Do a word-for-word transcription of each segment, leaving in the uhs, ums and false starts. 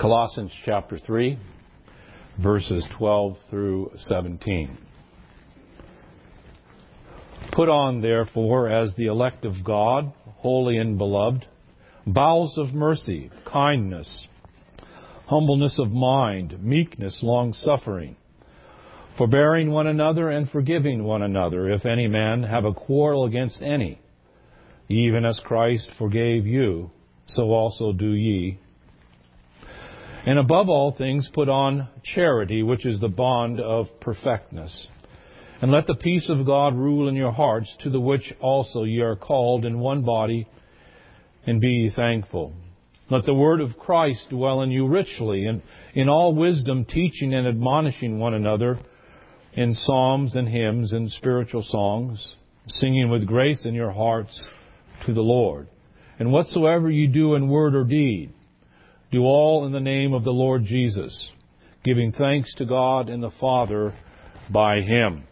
Colossians chapter three, verses twelve through seventeen. Put on, therefore, as the elect of God, holy and beloved, bowels of mercy, kindness, humbleness of mind, meekness, long-suffering, forbearing one another and forgiving one another, if any man have a quarrel against any. Even as Christ forgave you, so also do ye. And above all things put on charity, which is the bond of perfectness. And let the peace of God rule in your hearts, to the which also ye are called in one body, and be ye thankful. Let the word of Christ dwell in you richly, and in all wisdom teaching and admonishing one another in psalms and hymns and spiritual songs, singing with grace in your hearts to the Lord. And whatsoever you do in word or deed, do all in the name of the Lord Jesus, giving thanks to God and the Father by Him.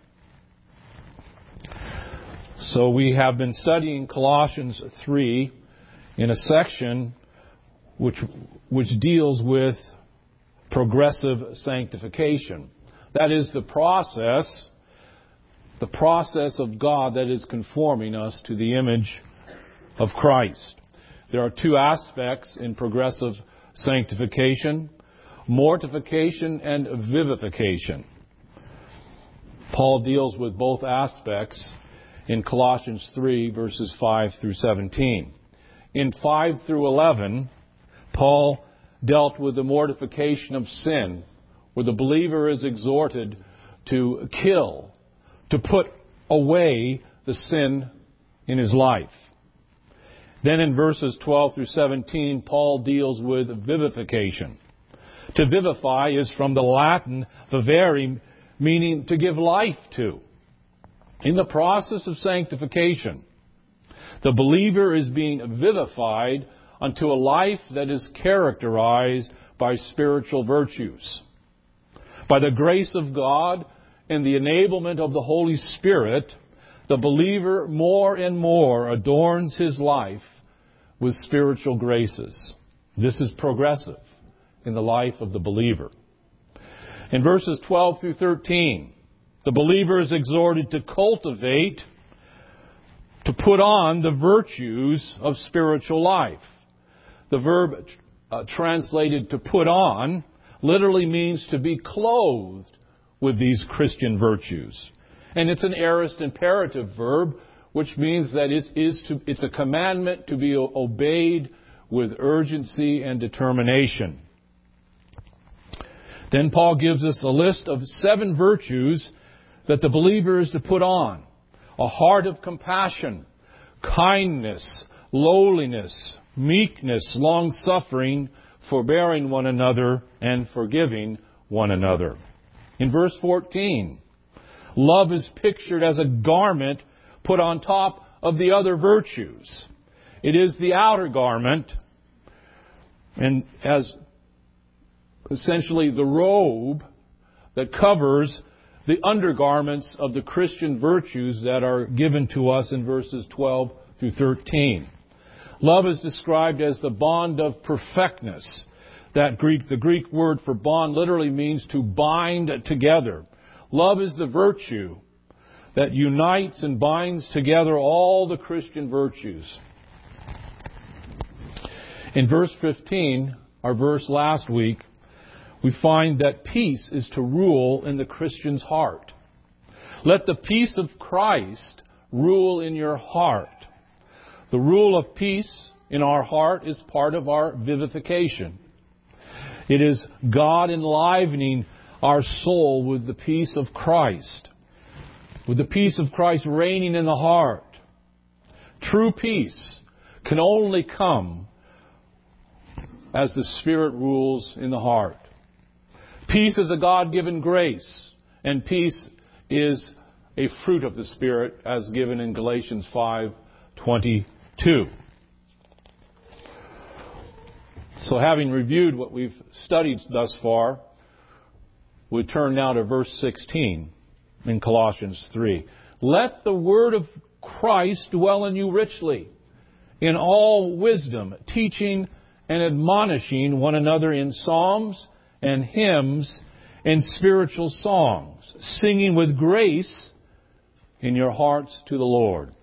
So we have been studying Colossians three in a section which which deals with progressive sanctification. That is the process, the process of God that is conforming us to the image of Christ. There are two aspects in progressive sanctification: mortification and vivification. Paul deals with both aspects in Colossians three, verses five through seventeen. In five through eleven, Paul dealt with the mortification of sin, where the believer is exhorted to kill, to put away the sin in his life. Then in verses twelve through seventeen, Paul deals with vivification. To vivify is from the Latin vivere, meaning to give life to. In the process of sanctification, the believer is being vivified unto a life that is characterized by spiritual virtues. By the grace of God and the enablement of the Holy Spirit, the believer more and more adorns his life with spiritual graces. This is progressive in the life of the believer. In verses twelve through thirteen, the believer is exhorted to cultivate, to put on the virtues of spiritual life. The verb uh, translated to put on literally means to be clothed with these Christian virtues. And it's an aorist imperative verb, which means that it is to, it's a commandment to be obeyed with urgency and determination. Then Paul gives us a list of seven virtues that the believer is to put on: a heart of compassion, kindness, lowliness, meekness, long-suffering, forbearing one another, and forgiving one another. In verse fourteen, love is pictured as a garment put on top of the other virtues. It is the outer garment, and as essentially the robe that covers the undergarments of the Christian virtues that are given to us in verses twelve through thirteen. Love is described as the bond of perfectness. That Greek, the Greek word for bond literally means to bind together. Love is the virtue that unites and binds together all the Christian virtues. In verse fifteen, our verse last week, we find that peace is to rule in the Christian's heart. Let the peace of Christ rule in your heart. The rule of peace in our heart is part of our vivification. It is God enlivening our soul with the peace of Christ, with the peace of Christ reigning in the heart. True peace can only come as the Spirit rules in the heart. Peace is a God-given grace, and peace is a fruit of the Spirit as given in Galatians five twenty-two. So having reviewed what we've studied thus far, we turn now to verse sixteen in Colossians three. Let the word of Christ dwell in you richly, in all wisdom, teaching and admonishing one another in psalms and hymns and spiritual songs, singing with grace in your hearts to the Lord.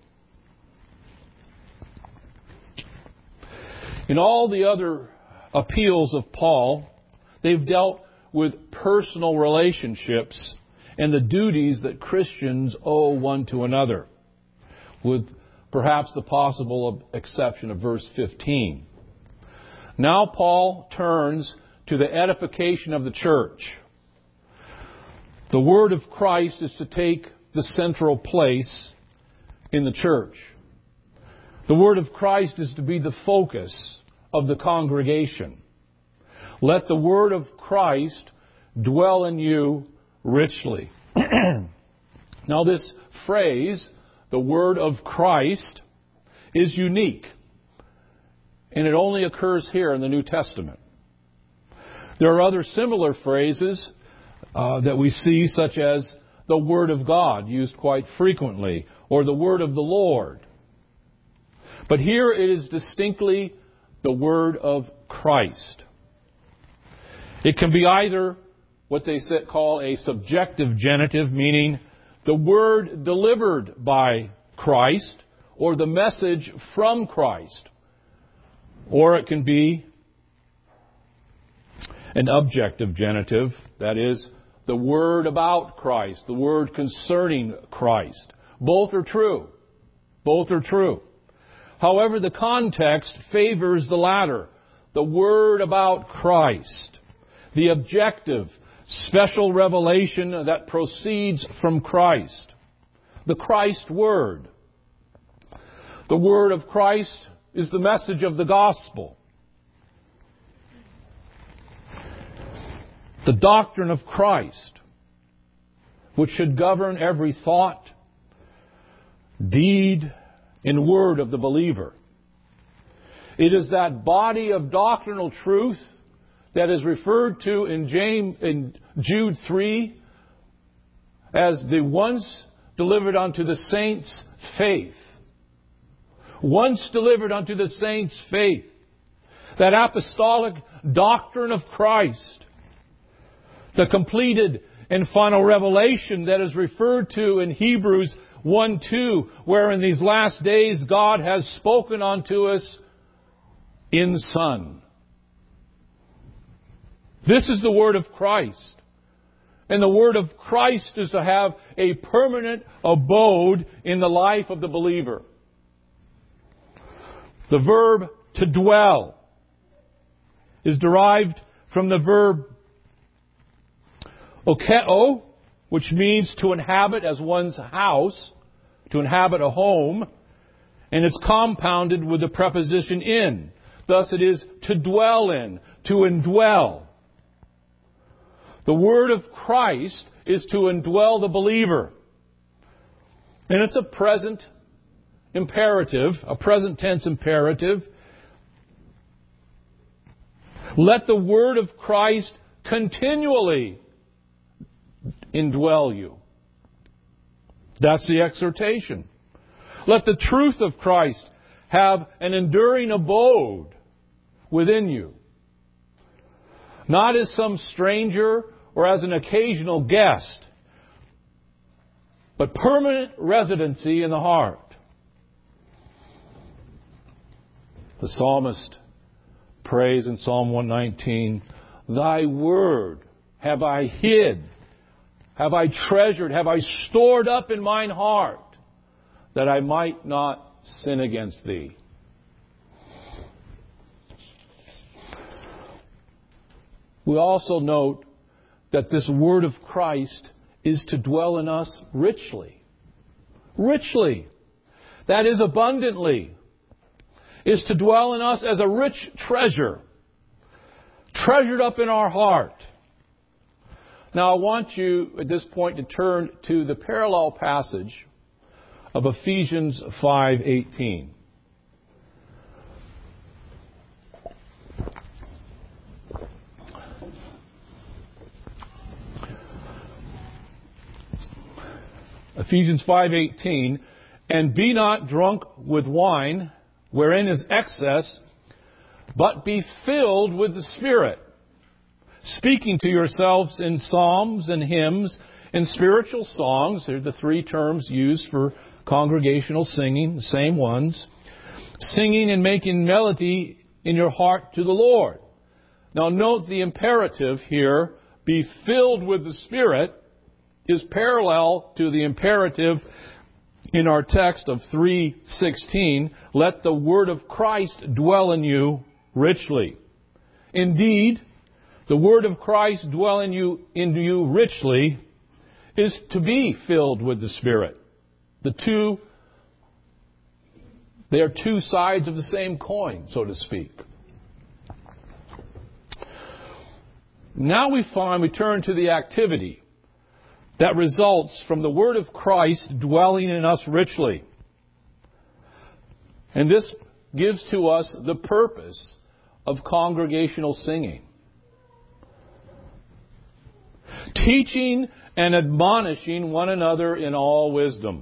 In all the other appeals of Paul, they've dealt with personal relationships and the duties that Christians owe one to another, with perhaps the possible exception of verse fifteen. Now Paul turns to the edification of the church. The word of Christ is to take the central place in the church. The word of Christ is to be the focus of the congregation. Let the word of Christ dwell in you richly. Now this phrase, the word of Christ, is unique. And it only occurs here in the New Testament. There are other similar phrases uh, that we see, such as the Word of God, used quite frequently, or the Word of the Lord. But here it is distinctly the Word of Christ. It can be either what they call a subjective genitive, meaning the Word delivered by Christ, or the message from Christ. Or it can be an objective genitive, that is, the word about Christ, the word concerning Christ. Both are true. Both are true. However, the context favors the latter, the word about Christ, the objective, special revelation that proceeds from Christ, the Christ word. The word of Christ is the message of the gospel. The doctrine of Christ, which should govern every thought, deed, and word of the believer. It is that body of doctrinal truth that is referred to in, James, in Jude three as the once delivered unto the saints' faith. Once delivered unto the saints' faith. That apostolic doctrine of Christ. The completed and final revelation that is referred to in Hebrews one two, where in these last days God has spoken unto us in Son. This is the Word of Christ. And the Word of Christ is to have a permanent abode in the life of the believer. The verb to dwell is derived from the verb okeo, which means to inhabit as one's house, to inhabit a home, and it's compounded with the preposition in. Thus it is to dwell in, to indwell. The word of Christ is to indwell the believer. And it's a present imperative, a present tense imperative. Let the word of Christ continually indwell you. That's the exhortation. Let the truth of Christ have an enduring abode within you. Not as some stranger or as an occasional guest, but permanent residency in the heart. The psalmist prays in Psalm one nineteen, Thy word have I hid, have I treasured, have I stored up in mine heart, that I might not sin against Thee. We also note that this word of Christ is to dwell in us richly. Richly. That is abundantly. Is to dwell in us as a rich treasure. Treasured up in our heart. Now I want you at this point to turn to the parallel passage of Ephesians five eighteen. Ephesians five eighteen, and be not drunk with wine, wherein is excess, But be filled with the Spirit, speaking to yourselves in psalms and hymns and spiritual songs. They're the three terms used for congregational singing, the same ones. Singing and making melody in your heart to the Lord. Now note the imperative here, be filled with the Spirit, is parallel to the imperative in our text of three sixteen, let the word of Christ dwell in you richly. Indeed, the word of Christ dwell in you, in you richly is to be filled with the Spirit. The two, they are two sides of the same coin, so to speak. Now we find, we turn to the activity that results from the word of Christ dwelling in us richly. And this gives to us the purpose of congregational singing. Teaching and admonishing one another in all wisdom.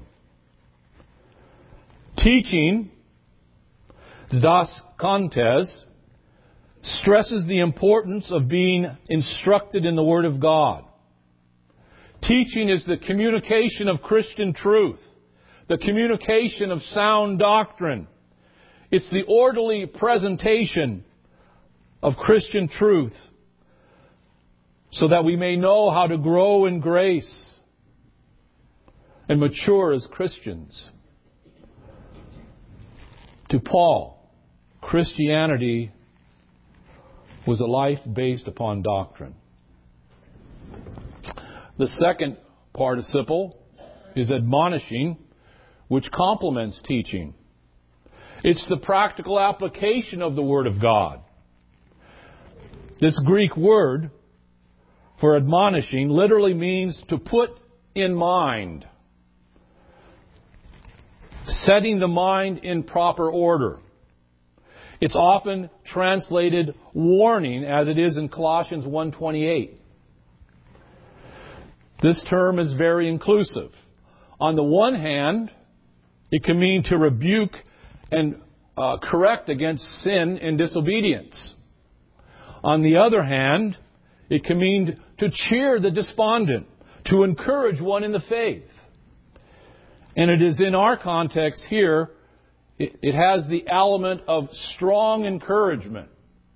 Teaching, das Kantes, stresses the importance of being instructed in the Word of God. Teaching is the communication of Christian truth, the communication of sound doctrine. It's the orderly presentation of Christian truth so that we may know how to grow in grace and mature as Christians. To Paul, Christianity was a life based upon doctrine. The second participle is admonishing, which complements teaching. It's the practical application of the Word of God. This Greek word for admonishing literally means to put in mind, setting the mind in proper order. It's often translated warning, as it is in Colossians one twenty-eight. This term is very inclusive. On the one hand, it can mean to rebuke and uh, correct against sin and disobedience. On the other hand, it can mean to cheer the despondent, to encourage one in the faith. And it is in our context here, it, it has the element of strong encouragement.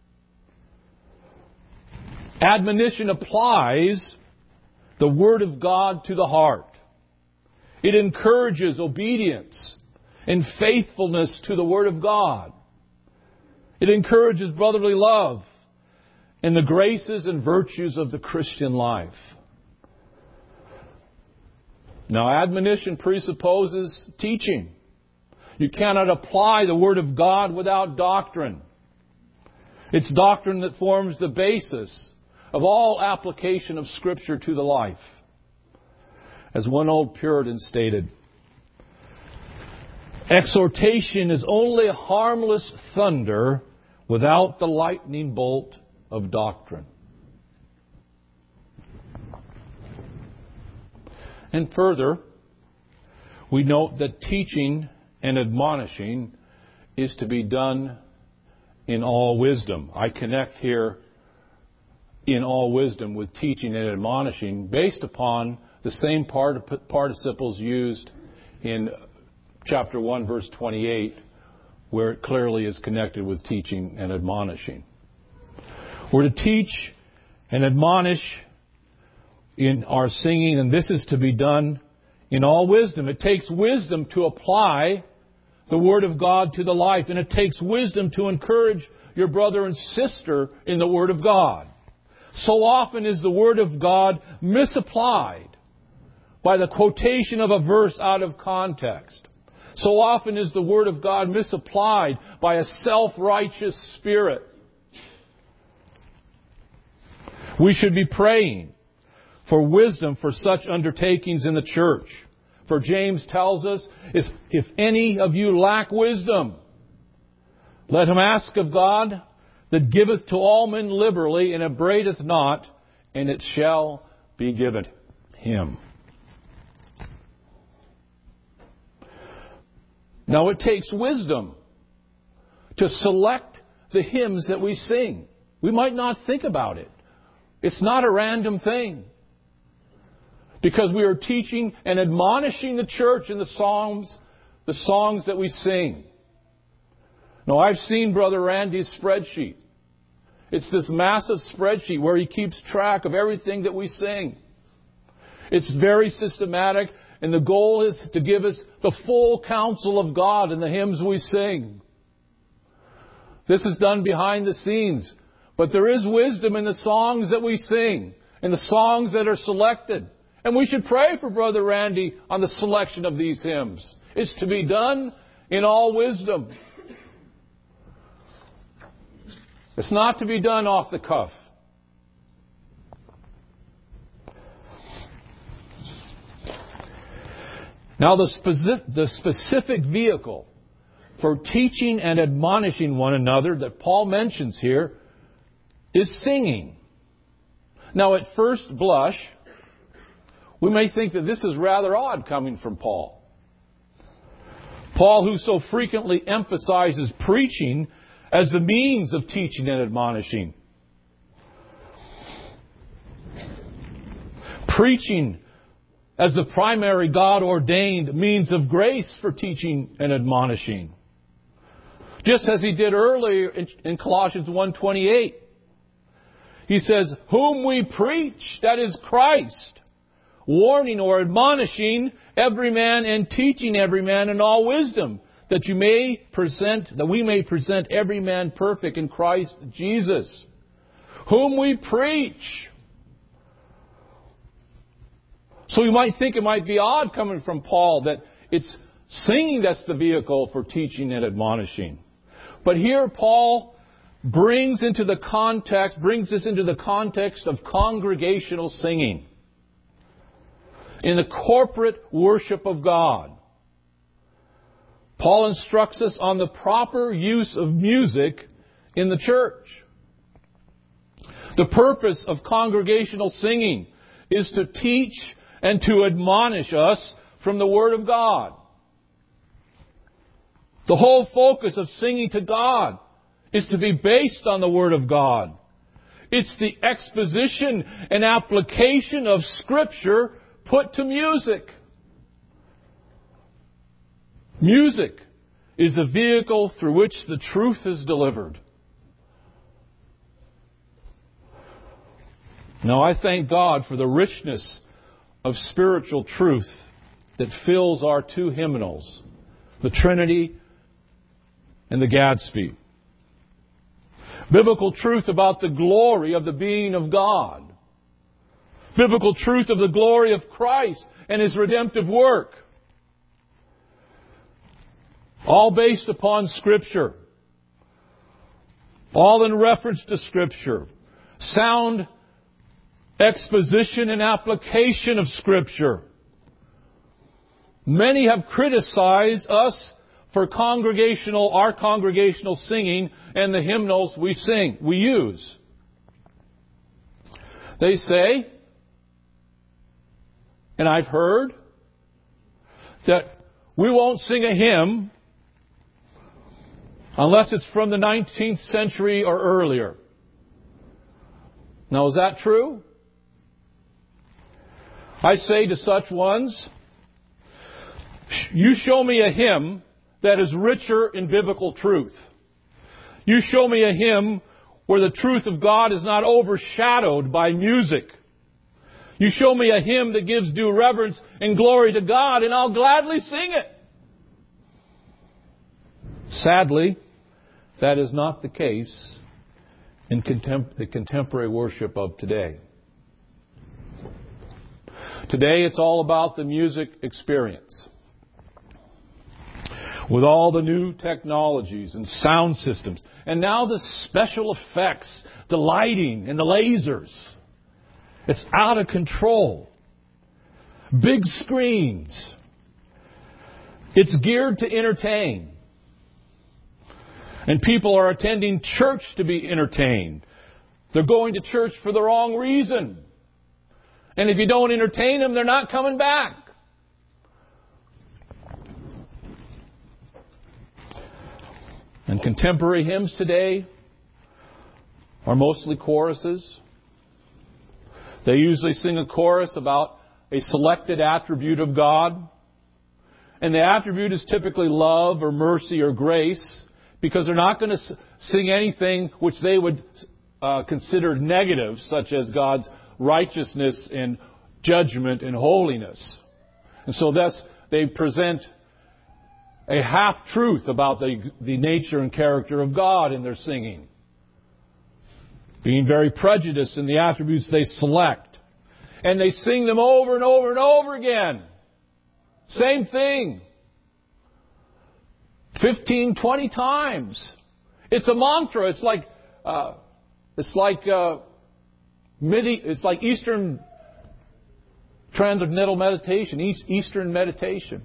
Admonition applies the Word of God to the heart. It encourages obedience and faithfulness to the Word of God. It encourages brotherly love and the graces and virtues of the Christian life. Now, admonition presupposes teaching. You cannot apply the Word of God without doctrine. It's doctrine that forms the basis of all application of Scripture to the life. As one old Puritan stated, exhortation is only harmless thunder without the lightning bolt of doctrine. And further, we note that teaching and admonishing is to be done in all wisdom. I connect here in all wisdom with teaching and admonishing based upon the same part- participles used in chapter one, verse twenty-eight, where it clearly is connected with teaching and admonishing. We're to teach and admonish in our singing, and this is to be done in all wisdom. It takes wisdom to apply the Word of God to the life, and it takes wisdom to encourage your brother and sister in the Word of God. So often is the Word of God misapplied by the quotation of a verse out of context. So often is the Word of God misapplied by a self-righteous spirit. We should be praying for wisdom for such undertakings in the church. For James tells us, if any of you lack wisdom, let him ask of God, that giveth to all men liberally and upbraideth not, and it shall be given him. Now it takes wisdom to select the hymns that we sing. We might not think about it. It's not a random thing. Because we are teaching and admonishing the church in the psalms, the songs that we sing. Now, I've seen Brother Randy's spreadsheet. It's this massive spreadsheet where he keeps track of everything that we sing. It's very systematic, and the goal is to give us the full counsel of God in the hymns we sing. This is done behind the scenes. But there is wisdom in the songs that we sing, in the songs that are selected. And we should pray for Brother Randy on the selection of these hymns. It's to be done in all wisdom. It's not to be done off the cuff. Now, the specific, the specific vehicle for teaching and admonishing one another that Paul mentions here is singing. Now, at first blush, we may think that this is rather odd coming from Paul. Paul, who so frequently emphasizes preaching as the means of teaching and admonishing. Preaching as the primary God-ordained means of grace for teaching and admonishing. Just as he did earlier in, in Colossians one twenty-eight. He says, whom we preach, that is Christ, warning or admonishing every man and teaching every man in all wisdom, that you may present, that we may present every man perfect in Christ Jesus, whom we preach. So you might think it might be odd coming from Paul that it's singing that's the vehicle for teaching and admonishing. But here Paul brings into the context, brings this into the context of congregational singing. In the corporate worship of God. Paul instructs us on the proper use of music in the church. The purpose of congregational singing is to teach and to admonish us from the Word of God. The whole focus of singing to God is to be based on the Word of God. It's the exposition and application of Scripture put to music. Music is the vehicle through which the truth is delivered. Now, I thank God for the richness of spiritual truth that fills our two hymnals, the Trinity and the Gadsby. Biblical truth about the glory of the being of God. Biblical truth of the glory of Christ and His redemptive work. All based upon Scripture. All in reference to Scripture. Sound exposition and application of Scripture. Many have criticized us for congregational, our congregational singing and the hymnals we sing, we use. They say, and I've heard, that we won't sing a hymn unless it's from the nineteenth century or earlier. Now, is that true? I say to such ones, you show me a hymn that is richer in biblical truth. You show me a hymn where the truth of God is not overshadowed by music. You show me a hymn that gives due reverence and glory to God, and I'll gladly sing it. Sadly, that is not the case in contem- the contemporary worship of today. Today it's all about the music experience. With all the new technologies and sound systems. And now the special effects, the lighting and the lasers. It's out of control. Big screens. It's geared to entertain. And people are attending church to be entertained. They're going to church for the wrong reason. And if you don't entertain them, they're not coming back. And contemporary hymns today are mostly choruses. They usually sing a chorus about a selected attribute of God. And the attribute is typically love or mercy or grace, because they're not going to sing anything which they would uh, consider negative, such as God's righteousness and judgment and holiness. And so thus they present a half-truth about the, the nature and character of God in their singing, being very prejudiced in the attributes they select. And they sing them over and over and over again. Same thing. Fifteen, twenty times. It's a mantra. It's like uh, it's like uh, midi. It's like Eastern transcendental meditation, East, Eastern meditation.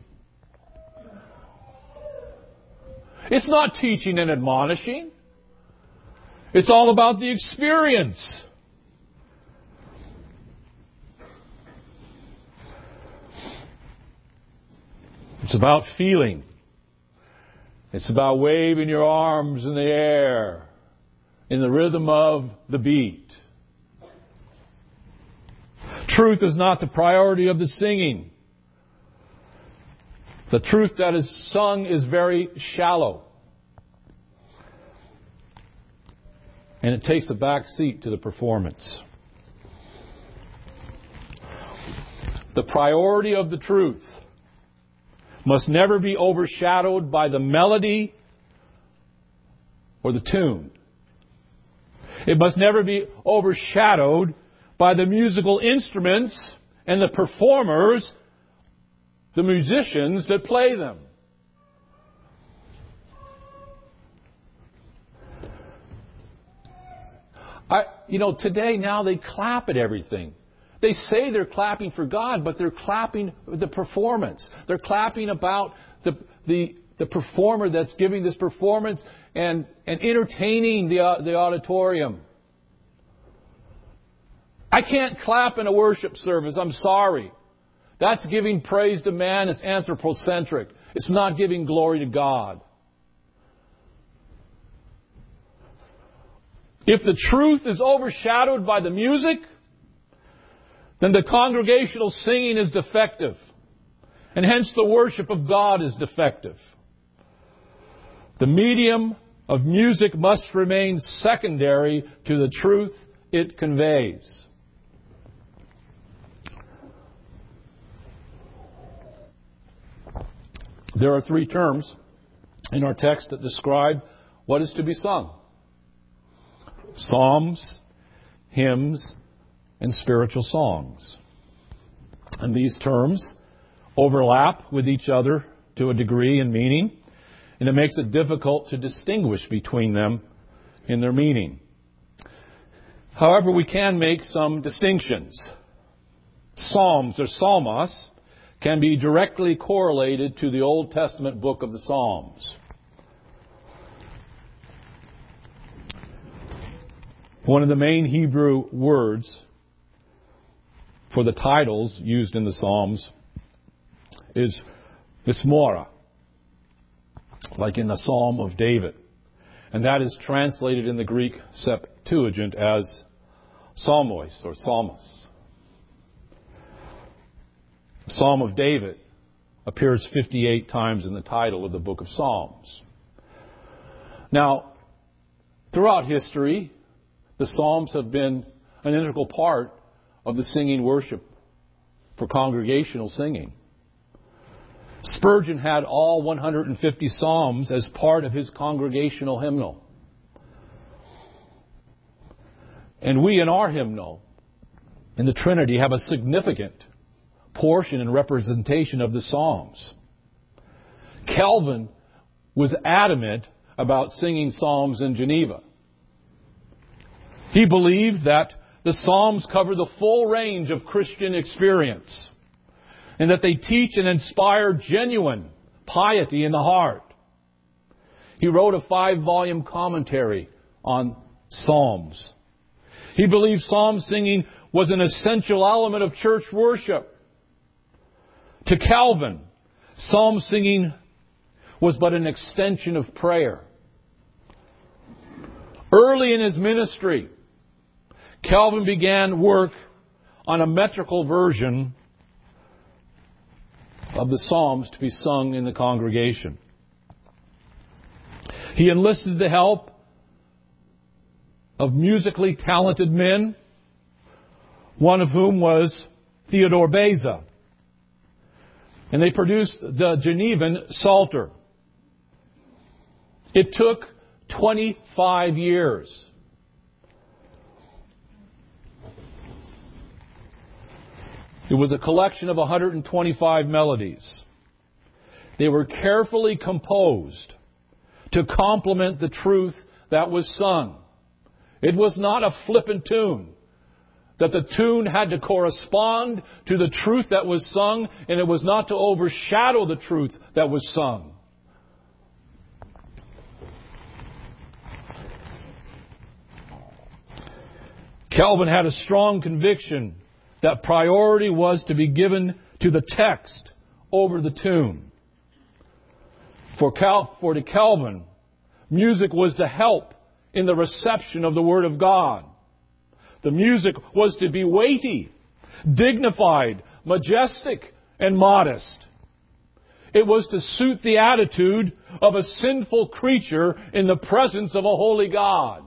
It's not teaching and admonishing. It's all about the experience. It's about feeling. It's about waving your arms in the air in the rhythm of the beat. Truth is not the priority of the singing. The truth that is sung is very shallow. And it takes a back seat to the performance. The priority of the truth must never be overshadowed by the melody or the tune. It must never be overshadowed by the musical instruments and the performers, the musicians that play them. I, you know, today now they clap at everything. They say they're clapping for God, but they're clapping the performance. They're clapping about the the, the performer that's giving this performance and, and entertaining the, uh, the auditorium. I can't clap in a worship service. I'm sorry. That's giving praise to man. It's anthropocentric. It's not giving glory to God. If the truth is overshadowed by the music, then the congregational singing is defective. And hence the worship of God is defective. The medium of music must remain secondary to the truth it conveys. There are three terms in our text that describe what is to be sung: psalms, hymns, and spiritual songs. And these terms overlap with each other to a degree in meaning, and it makes it difficult to distinguish between them in their meaning. However, we can make some distinctions. Psalms or psalmos can be directly correlated to the Old Testament book of the Psalms. One of the main Hebrew words for the titles used in the Psalms is Mizmora, like in the Psalm of David. And that is translated in the Greek Septuagint as Psalmos or Psalmos. Psalm of David appears fifty-eight times in the title of the book of Psalms. Now, throughout history, the Psalms have been an integral part of the singing worship for congregational singing. Spurgeon had all one hundred fifty Psalms as part of his congregational hymnal. And we in our hymnal, in the Trinity, have a significant portion and representation of the Psalms. Calvin was adamant about singing psalms in Geneva. He believed that the Psalms cover the full range of Christian experience and that they teach and inspire genuine piety in the heart. He wrote a five-volume commentary on Psalms. He believed psalm singing was an essential element of church worship. To Calvin, psalm singing was but an extension of prayer. Early in his ministry, Calvin began work on a metrical version of the Psalms to be sung in the congregation. He enlisted the help of musically talented men, one of whom was Theodore Beza. And they produced the Genevan Psalter. It took twenty-five years. It was a collection of one hundred twenty-five melodies. They were carefully composed to complement the truth that was sung. It was not a flippant tune. That the tune had to correspond to the truth that was sung, and it was not to overshadow the truth that was sung. Calvin had a strong conviction that priority was to be given to the text over the tune. For, Cal- for to Calvin, music was to help in the reception of the Word of God. The music was to be weighty, dignified, majestic, and modest. It was to suit the attitude of a sinful creature in the presence of a holy God.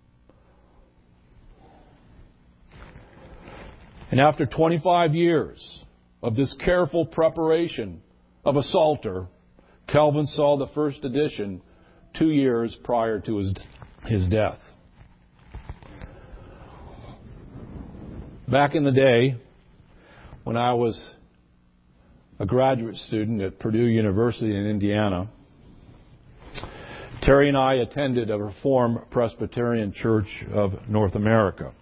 And after twenty-five years of this careful preparation of a psalter, Calvin saw the first edition two years prior to his, his death. Back in the day, when I was a graduate student at Purdue University in Indiana, Terry and I attended a Reformed Presbyterian Church of North America.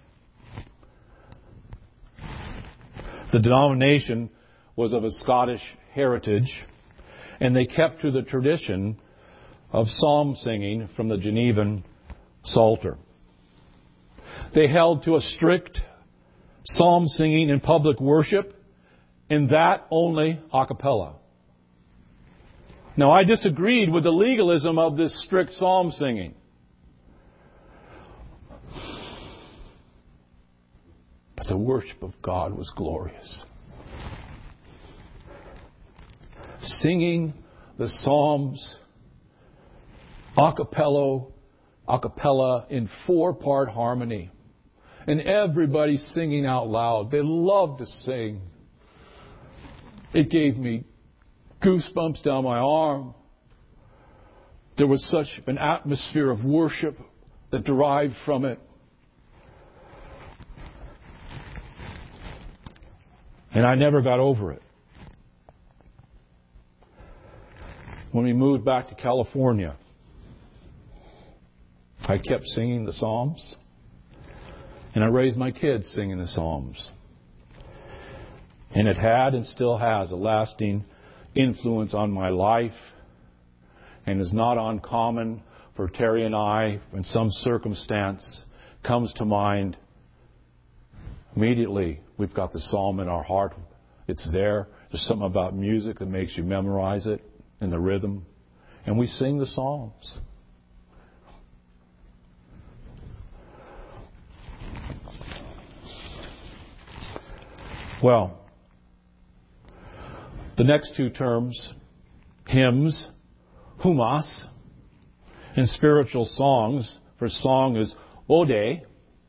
The denomination was of a Scottish heritage, and they kept to the tradition of psalm singing from the Genevan Psalter. They held to a strict psalm singing in public worship, and that only a cappella. Now, I disagreed with the legalism of this strict psalm singing. But the worship of God was glorious. Singing the Psalms a cappella, a cappella in four-part harmony. And everybody singing out loud. They loved to sing. It gave me goosebumps down my arm. There was such an atmosphere of worship that derived from it. And I never got over it. When we moved back to California, I kept singing the Psalms. And I raised my kids singing the Psalms. And it had and still has a lasting influence on my life, and is not uncommon for Terry and I, when some circumstance comes to mind, immediately we've got the psalm in our heart. It's there. There's something about music that makes you memorize it and the rhythm. And we sing the Psalms. Well, the next two terms, hymns, humas, and spiritual songs, for song is ode.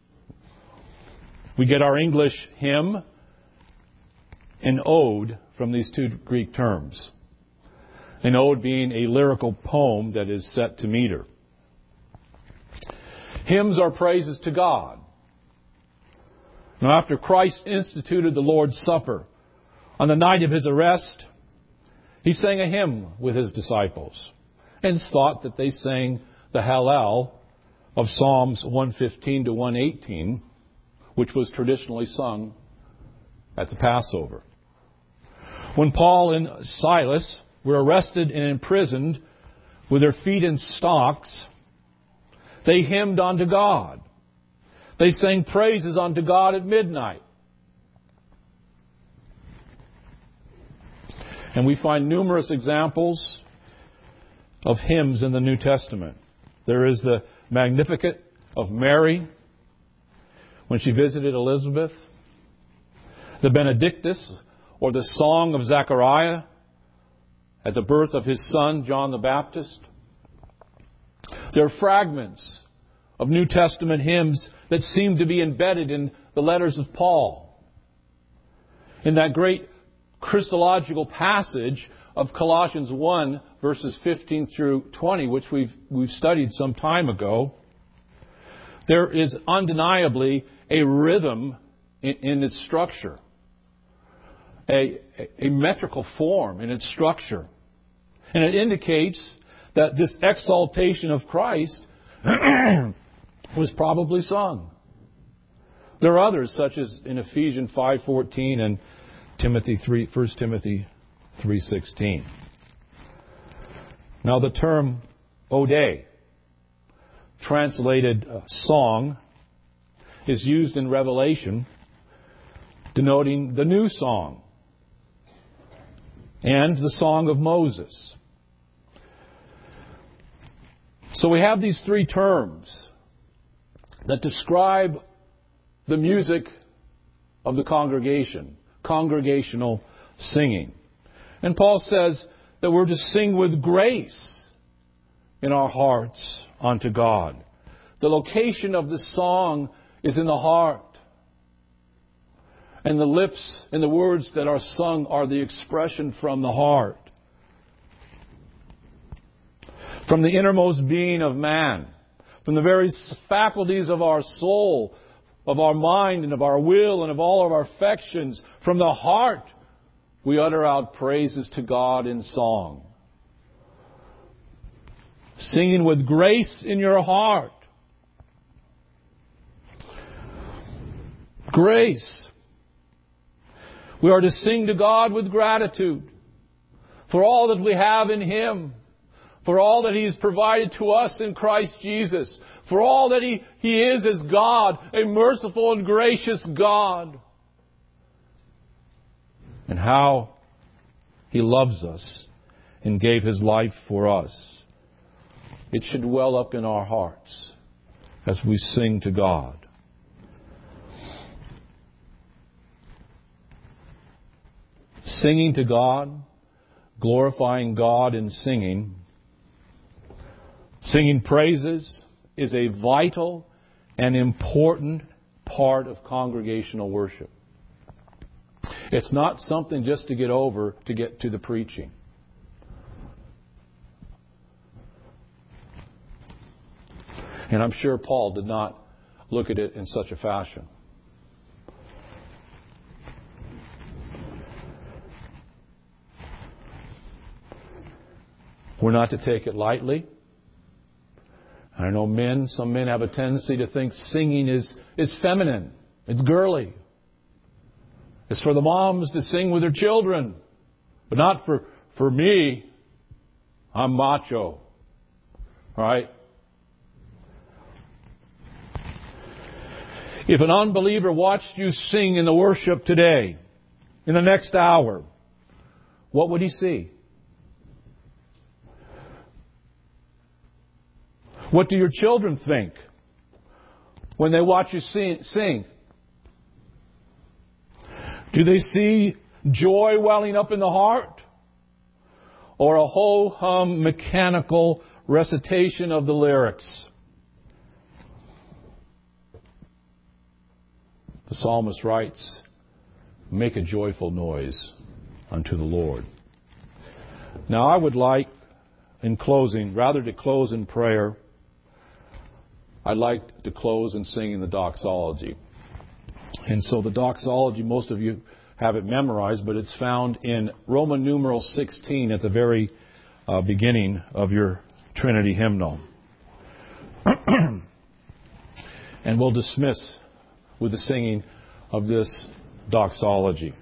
We get our English hymn and ode from these two Greek terms. An ode being a lyrical poem that is set to meter. Hymns are praises to God. Now, after Christ instituted the Lord's Supper, on the night of his arrest, he sang a hymn with his disciples. And it's thought that they sang the Hallel of Psalms one fifteen to one eighteen, which was traditionally sung at the Passover. When Paul and Silas were arrested and imprisoned with their feet in stocks, they hymned unto God. They sang praises unto God at midnight. And we find numerous examples of hymns in the New Testament. There is the Magnificat of Mary when she visited Elizabeth, the Benedictus, or the Song of Zechariah at the birth of his son, John the Baptist. There are fragments of New Testament hymns that seem to be embedded in the letters of Paul. In that great Christological passage of Colossians one, verses fifteen through twenty, which we've, we've studied some time ago, there is undeniably a rhythm in, in its structure, a, a metrical form in its structure. And it indicates that this exaltation of Christ was probably sung. There are others, such as in Ephesians five fourteen and Timothy three, First Timothy three sixteen. Now the term ode, translated uh, song, is used in Revelation, denoting the new song and the song of Moses. So we have these three terms that describe the music of the congregation, congregational singing. And Paul says that we're to sing with grace in our hearts unto God. The location of the song is in the heart. And the lips and the words that are sung are the expression from the heart. From the innermost being of man, from the very faculties of our soul, of our mind and of our will and of all of our affections, from the heart, we utter out praises to God in song. Singing with grace in your heart. Grace. We are to sing to God with gratitude for all that we have in Him, for all that He has provided to us in Christ Jesus, for all that He, he is as God, a merciful and gracious God, and how He loves us and gave His life for us. It should well up in our hearts as we sing to God. Singing to God, glorifying God in singing, singing praises is a vital and important part of congregational worship. It's not something just to get over to get to the preaching. And I'm sure Paul did not look at it in such a fashion. We're not to take it lightly. I know men, some men have a tendency to think singing is, is feminine. It's girly. It's for the moms to sing with their children. But not for, for me. I'm macho. All right? If an unbeliever watched you sing in the worship today, in the next hour, what would he see? What do your children think when they watch you sing? Do they see joy welling up in the heart? Or a ho-hum mechanical recitation of the lyrics? The psalmist writes, "Make a joyful noise unto the Lord." Now I would like, in closing, rather to close in prayer, I'd like to close in singing the doxology. And so the doxology, most of you have it memorized, but it's found in Roman numeral sixteen at the very uh, beginning of your Trinity hymnal. And we'll dismiss with the singing of this doxology.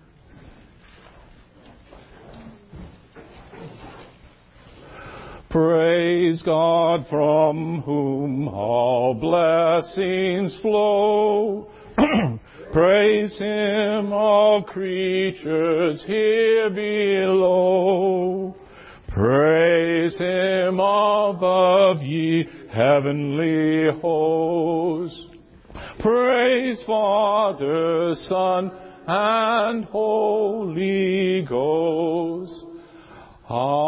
Praise God, from whom all blessings flow. Praise Him, all creatures here below. Praise Him above, ye heavenly hosts. Praise Father, Son, and Holy Ghost. Amen.